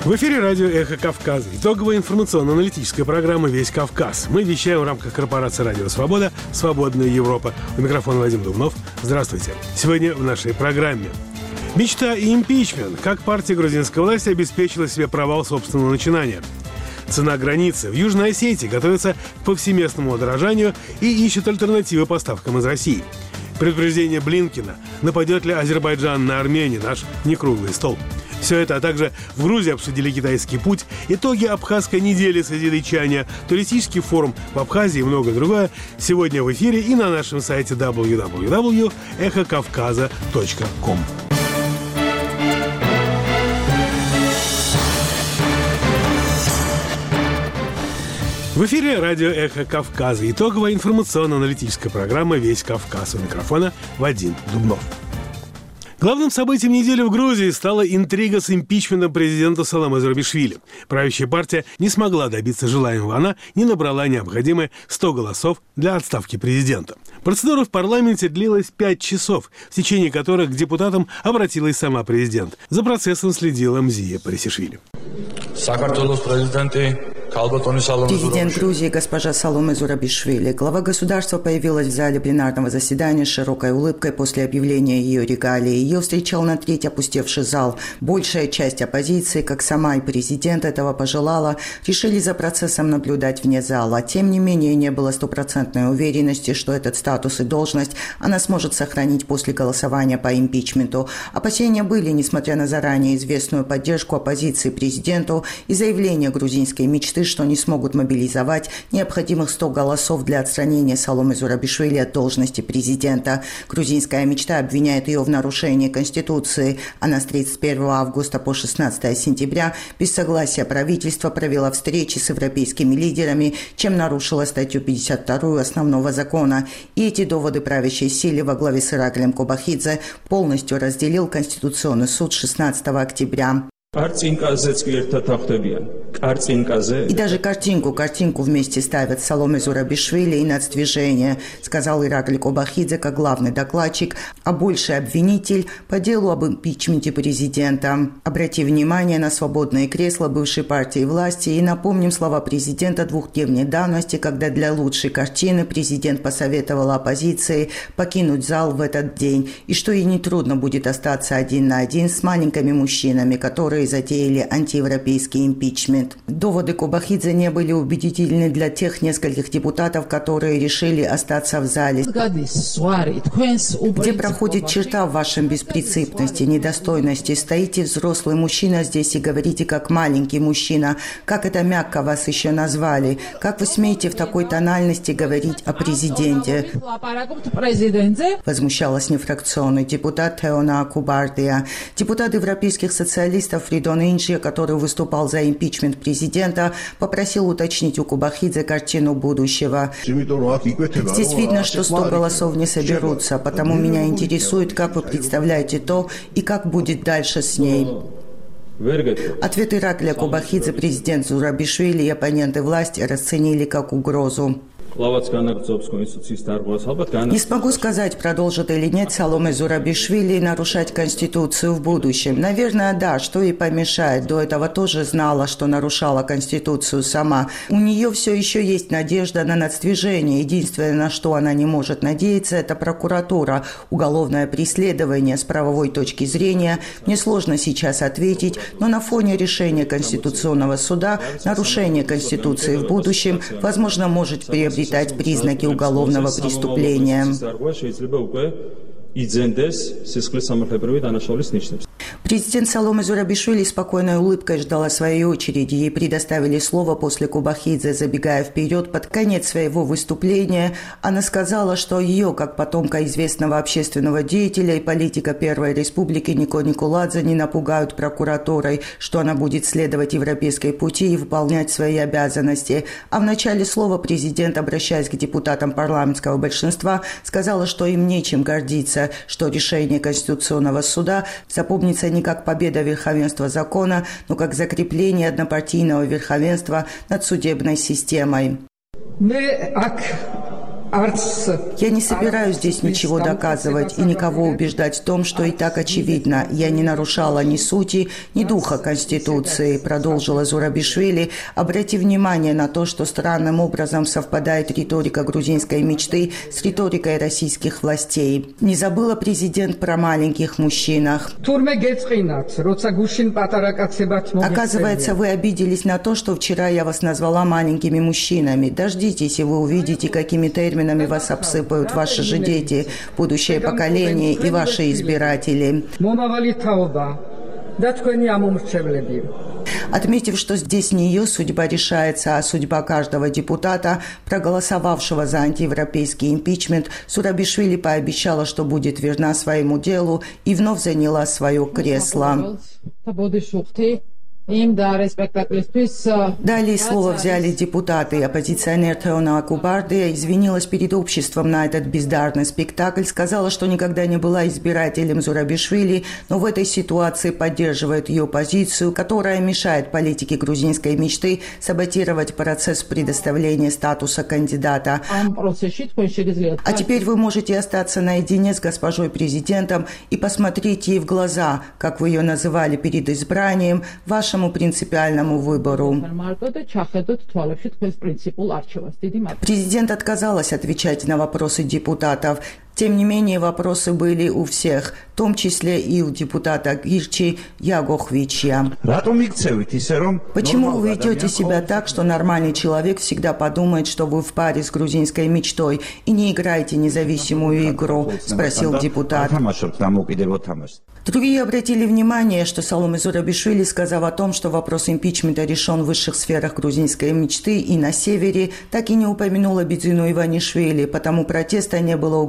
В эфире радио «Эхо Кавказа». Итоговая информационно-аналитическая программа «Весь Кавказ». Мы вещаем в рамках корпорации «Радио Свобода», «Свободная Европа». У микрофона Вадим Дубнов. Здравствуйте. Сегодня в нашей программе. Мечта и импичмент. Как партия грузинской власти обеспечила себе провал собственного начинания. Цена границы. В Южной Осетии готовится к повсеместному удорожанию и ищет альтернативы поставкам из России. Предупреждение Блинкена. Нападет ли Азербайджан на Армению? Наш некруглый стол. Все это, а также в Грузии обсудили китайский путь, итоги Абхазской недели созидачания, туристический форум в Абхазии и многое другое сегодня в эфире и на нашем сайте www.эхокавказа.ком. В эфире радио «Эхо Кавказа». Итоговая информационно-аналитическая программа «Весь Кавказ». У микрофона Вадим Дубнов. Главным событием недели в Грузии стала интрига с импичментом президента Саломе Зурабишвили. Правящая партия не смогла добиться желаемого. Она не набрала необходимые 100 голосов для отставки президента. Процедура в парламенте длилась 5 часов, в течение которых к депутатам обратилась сама президент. За процессом следила Мзия Парисишвили. Президент Грузии госпожа Саломе Зурабишвили. Глава государства появилась в зале пленарного заседания с широкой улыбкой после объявления ее регалий. Ее встречал на треть опустевший зал. Большая часть оппозиции, как сама и президент этого пожелала, решили за процессом наблюдать вне зала. Тем не менее, не было стопроцентной уверенности, что этот статус и должность она сможет сохранить после голосования по импичменту. Опасения были, несмотря на заранее известную поддержку оппозиции президенту и заявление грузинской мечты, что не смогут мобилизовать необходимых 100 голосов для отстранения Саломе Зурабишвили от должности президента. Грузинская мечта обвиняет ее в нарушении Конституции. Она с 31 августа по 16 сентября без согласия правительства провела встречи с европейскими лидерами, чем нарушила статью 52 основного закона. И эти доводы правящей силы во главе с Ираклием Кобахидзе полностью разделил Конституционный суд 16 октября. И даже картинку вместе ставят Саломе Зурабишвили и нацдвижение, сказал Ираклий Кобахидзе как главный докладчик, а больший обвинитель по делу об импичменте президента. Обрати внимание на свободные кресла бывшей партии власти и напомним слова президента двухдневной давности, когда для лучшей картины президент посоветовал оппозиции покинуть зал в этот день, и что ей нетрудно будет остаться один на один с маленькими мужчинами, которые затеяли антиевропейский импичмент. Доводы Кобахидзе не были убедительны для тех нескольких депутатов, которые решили остаться в зале. Где проходит черта в вашем беспринципности, недостойности? Стоите взрослый мужчина здесь и говорите как маленький мужчина. Как это мягко вас еще назвали? Как вы смеете в такой тональности говорить о президенте? Возмущалась нефракционный депутат Теона Акубардия. Депутат европейских социалистов Фридон Инджи, который выступал за импичмент президента, попросил уточнить у Кобахидзе картину будущего. Здесь видно, что 100 голосов не соберутся, потому меня интересует, как вы представляете то и как будет дальше с ней. Ответ Ираклия Кобахидзе президент Зурабишвили и оппоненты власти расценили как угрозу. Не смогу сказать, продолжит или нет Саломе Зурабишвили нарушать Конституцию в будущем. Наверное, да, что ей помешает. До этого тоже знала, что нарушала Конституцию сама. У нее все еще есть надежда на нацдвижение. Единственное, на что она не может надеяться, это прокуратура. Уголовное преследование с правовой точки зрения. Мне сложно сейчас ответить, но на фоне решения Конституционного суда нарушение Конституции в будущем, возможно, может приобрести признаки уголовного преступления. Президент Саломе Зурабишвили спокойной улыбкой ждала своей очереди. Ей предоставили слово после Кобахидзе. Забегая вперед, под конец своего выступления, она сказала, что ее, как потомка известного общественного деятеля и политика Первой Республики Нико Николадзе, не напугают прокуратурой, что она будет следовать европейской пути и выполнять свои обязанности. А в начале слова президент, обращаясь к депутатам парламентского большинства, сказала, что им нечем гордиться, что решение Конституционного суда запомнится не как победа верховенства закона, но как закрепление однопартийного верховенства над судебной системой. Я не собираюсь здесь ничего доказывать и никого убеждать в том, что и так очевидно. Я не нарушала ни сути, ни духа Конституции, продолжила Зурабишвили, обратив внимание на то, что странным образом совпадает риторика грузинской мечты с риторикой российских властей. Не забыла президент про маленьких мужчинах. Оказывается, вы обиделись на то, что вчера я вас назвала маленькими мужчинами. Дождитесь, и вы увидите, какими терминами вас обсыпают ваши же дети, будущее поколение и ваши избиратели. Отметив, что здесь не ее судьба решается, а судьба каждого депутата, проголосовавшего за антиевропейский импичмент, Зурабишвили пообещала, что будет верна своему делу и вновь заняла свое кресло. Далее слово взяли депутаты. Оппозиционер Теона Акубарде извинилась перед обществом на этот бездарный спектакль, сказала, что никогда не была избирателем Зурабишвили, но в этой ситуации поддерживает ее позицию, которая мешает политике грузинской мечты саботировать процесс предоставления статуса кандидата. А теперь вы можете остаться наедине с госпожой президентом и посмотреть ей в глаза, как вы ее называли перед избранием, вашему принципиальному выбору. Президент отказалась отвечать на вопросы депутатов. Тем не менее, вопросы были у всех, в том числе и у депутата Гирчи Ягохвича. Почему вы ведете себя так, что нормальный человек всегда подумает, что вы в паре с грузинской мечтой и не играете независимую игру? Спросил депутат. Другие обратили внимание, что Саломе Зурабишвили, сказав о том, что вопрос импичмента решен в высших сферах грузинской мечты и на севере, так и не упомянула Бидзину Иванишвили, потому протеста не было у